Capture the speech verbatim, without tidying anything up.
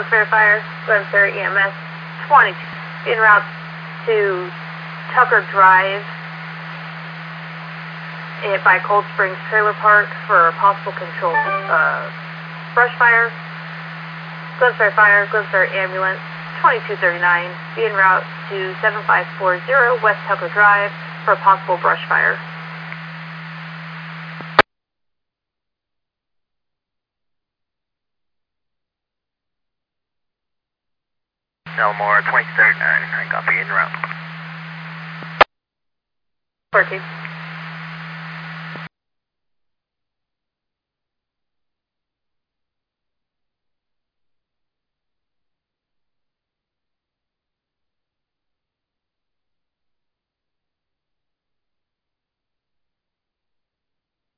Glenfair Fire, Glenfair E M S twenty-two, en route to Tucker Drive eh, by Cold Springs Trailer Park for possible control uh, brush fire. Glenfair Fire, Glenfair Ambulance twenty-two thirty-nine, be en route to seven five four zero West Tucker Drive for a possible brush fire. Elmore twenty-two thirty-nine, I copy, en route. fourteen.